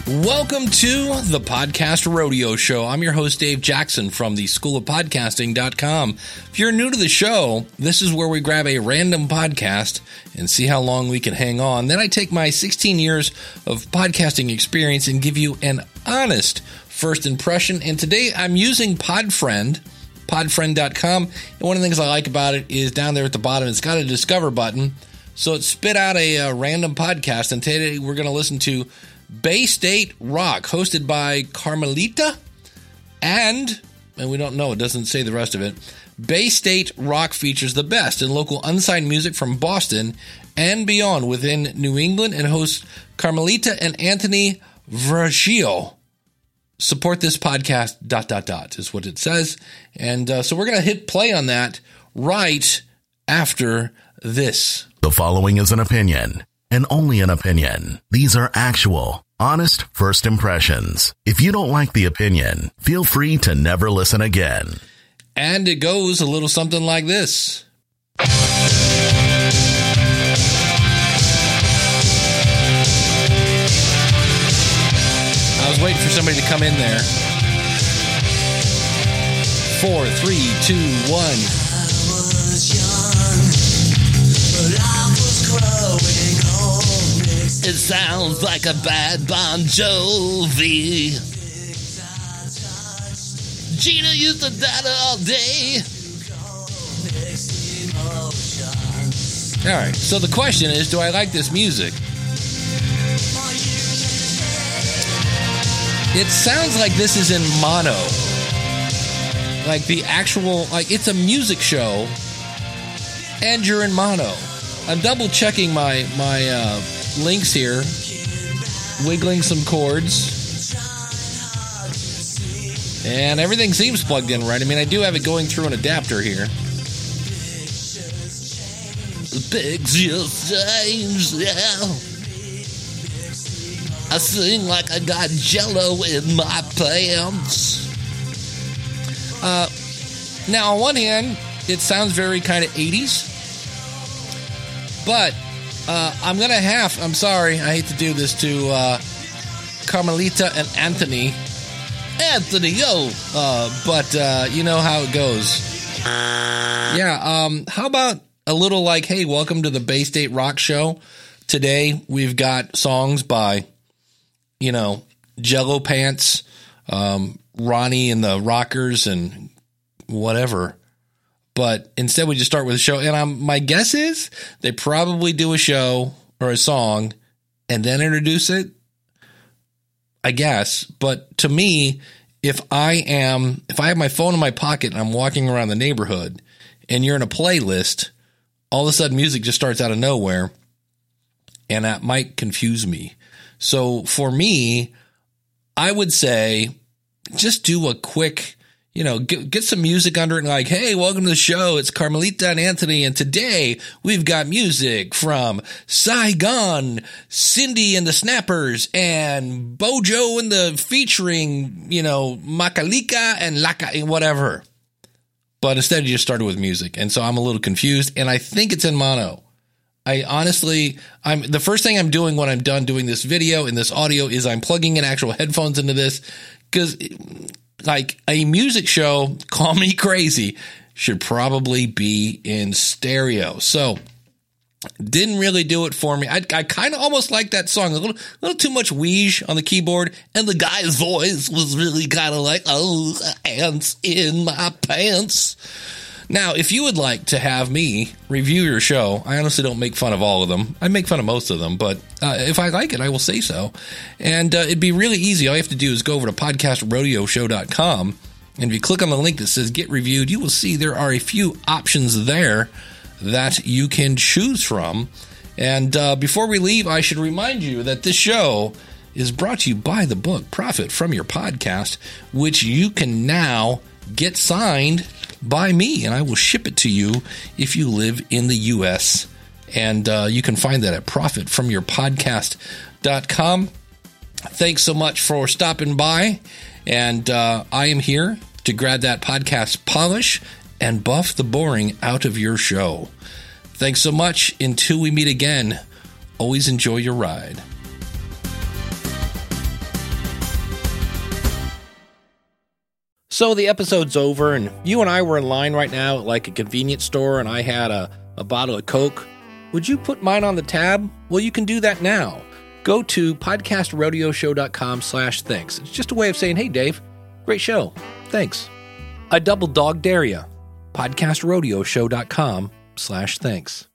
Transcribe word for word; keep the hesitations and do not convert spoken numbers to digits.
Welcome to the Podcast Rodeo Show. I'm your host, Dave Jackson from the school of podcasting dot com. If you're new to the show, this is where we grab a random podcast and see how long we can hang on. Then I take my sixteen years of podcasting experience and give you an honest first impression. And today I'm using Podfriend, podfriend dot com. And one of the things I like about it is down there at the bottom, it's got a Discover button. So it spit out a, a random podcast. And today we're going to listen to Bay State Rock, hosted by Carmelita and, and we don't know, it doesn't say the rest of it. Bay State Rock features the best in local unsigned music from Boston and beyond within New England and hosts Carmelita and Anthony Vergio. Support this podcast, dot, dot, dot, is what it says. And uh, so we're going to hit play on that right after this. The following is an opinion. And only an opinion. These are actual, honest first impressions. If you don't like the opinion, feel free to never listen again. And it goes a little something like this. I was waiting for somebody to come in there. Four, three, two, one. I was young, but I was growing. It sounds like a bad Bon Jovi. Gina used to data all day. All right, so the question is, do I like this music? It sounds like this is in mono. Like the actual, like it's a music show, and you're in mono. I'm double checking my, my, uh, links here, wiggling some cords, and everything seems plugged in right. I mean, I do have it going through an adapter here. Pigs just change, yeah. I sing like I got jello in my pants. Uh, now, on one hand, it sounds very kind of eighties, but Uh, I'm going to have, I'm sorry, I hate to do this to uh, Carmelita and Anthony. Anthony, yo! Uh, but uh, you know how it goes. Yeah, um, how about a little like, hey, welcome to the Bay State Rock Show. Today we've got songs by, you know, Jello Pants, um, Ronnie and the Rockers, and whatever. But instead, we just start with a show. And I'm, my guess is they probably do a show or a song and then introduce it. I guess. But to me, if I am, if I have my phone in my pocket and I'm walking around the neighborhood and you're in a playlist, all of a sudden music just starts out of nowhere. And that might confuse me. So for me, I would say just do a quick, you know, get, get some music under it and like, hey, welcome to the show. It's Carmelita and Anthony. And today we've got music from Saigon, Cindy and the Snappers, and Bojo and the featuring, you know, Makalika and Laka and whatever. But instead you just started with music. And so I'm a little confused. And I think it's in mono. I honestly, I'm the first thing I'm doing when I'm done doing this video and this audio is I'm plugging in actual headphones into this because like a music show, call me crazy, should probably be in stereo. So didn't really do it for me. I, I kind of almost like that song. A little, a little too much wheeze on the keyboard. And the guy's voice was really kind of like, oh, ants in my pants. Now, if you would like to have me review your show, I honestly don't make fun of all of them. I make fun of most of them, but uh, if I like it, I will say so. And uh, it'd be really easy. All you have to do is go over to podcast rodeo show dot com, and if you click on the link that says Get Reviewed, you will see there are a few options there that you can choose from. And uh, before we leave, I should remind you that this show is brought to you by the book Profit From Your Podcast, which you can now get signed by me, and I will ship it to you if you live in the U S. And uh, you can find that at profit from your podcast dot com. Thanks so much for stopping by, and uh, I am here to grab that podcast polish and buff the boring out of your show. Thanks so much. Until we meet again, always enjoy your ride. So the episode's over, and you and I were in line right now at like a convenience store, and I had a, a bottle of Coke. Would you put mine on the tab? Well, you can do that now. Go to podcastrodioshow.com slash thanks. It's just a way of saying, hey, Dave, great show. Thanks. I double dog dare ya. podcastrodioshow.com slash thanks.